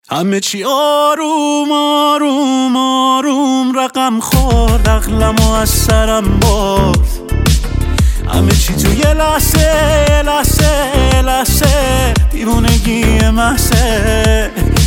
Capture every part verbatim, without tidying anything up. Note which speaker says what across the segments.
Speaker 1: همه چی آروم آروم آروم رقم خورد، عقلمو از سرم برد. همه چی تو یه لحظه یه لحظه یه لحظه دیوونگی محضه.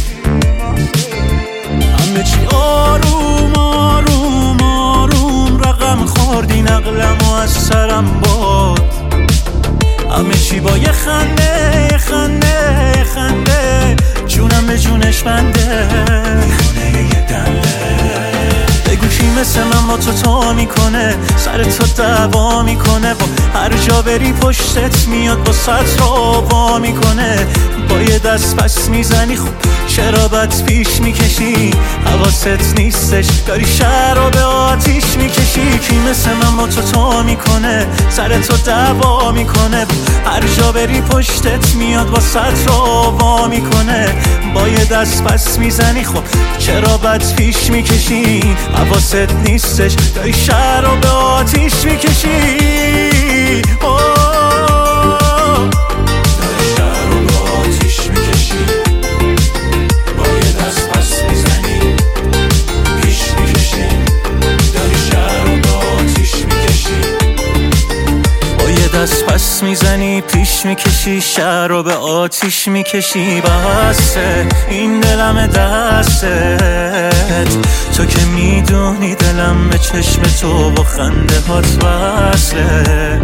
Speaker 1: همه چی آروم آروم آروم رقم خورد، این عقلمو از سرم برد. همه چی با یه خنده یه خنده یه خنده جونم به جونش بنده. یه دنده بگو کی مثل من با تو تو میکنه، سر تو دعوا میکنه، با هر جا بری پشتت میاد با ست رو وا میکنه. با یه دست پس میزنی خب چرا بد پیش میکشی، حواست نیستش داری شهر رو به آتیش میکشی. کی مثل من با تو تو میکنه، سر تو دعوا میکنه، هر جا بری پشتت میاد با ست رو وا میکنه. با یه دست پس میزنی خب چرا بد پیش میکشی، حواست نیستش داری شهر رو به آتیش میکشی. دست پس میزنی پیش میکشی، شهر رو به آتیش میکشی. بسه این دلم دستت، تو که میدونی دلم به چشم تو با خنده هات وصله.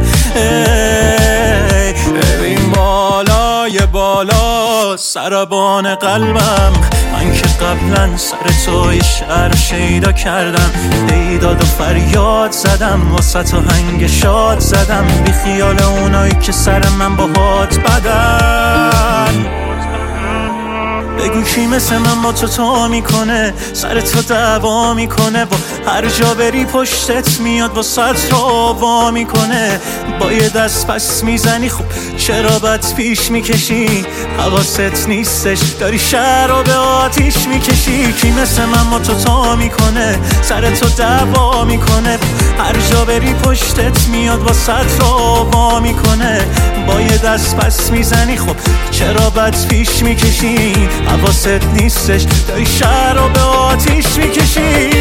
Speaker 1: ببین بالای بالا سربان قلبم، من که قبلا سر تو یه شعر شیدا کردم، دیداد و فریاد زدم، واسه تو هنگ شاد زدم، بی خیال اونایی که سر من با هات بدن. بگو کی مثل من با تو تو میکنه، سر تو دعوا میکنه، با هر جا بری پشتت میاد با ست رو وا میکنه. با یه دست پس میزنی خب چرا بد پیش میکشی، حواست نیستش داری شهر رو به آتیش میکشی. کی مثل من با تو تو میکنه، سر تو دعوا میکنه، هر جا بری پشتت میاد با ست رو وا میکنه. با یه دست پس میزنی خب چرا بد پیش میکشی، حواست نیستش داری شهر رو به آتیش میکشی.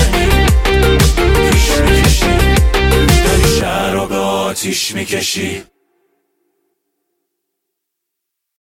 Speaker 1: آتیش میکشی